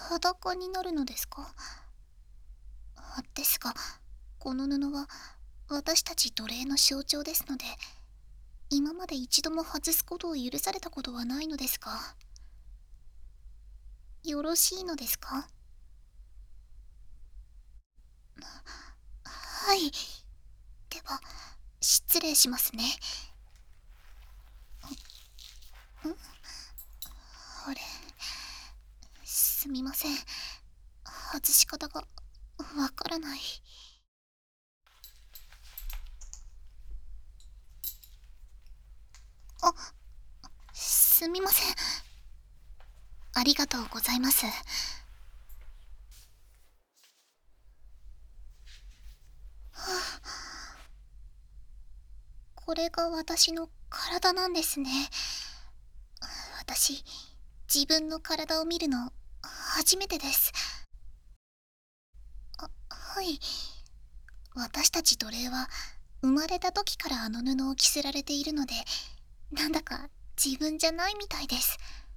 裸になるのですか？ですが、この布は私たち奴隷の象徴ですので、今まで一度も外すことを許されたことはないのですが、よろしいのですか？はい。では、失礼しますね。あれ、すみません。外し方がわからない。あ、すみません。ありがとうございます。これが私の体なんですね。私、自分の体を見るの初めてです。はい。私たち奴隷は生まれた時からあの布を着せられているので、なんだか自分じゃないみたいです。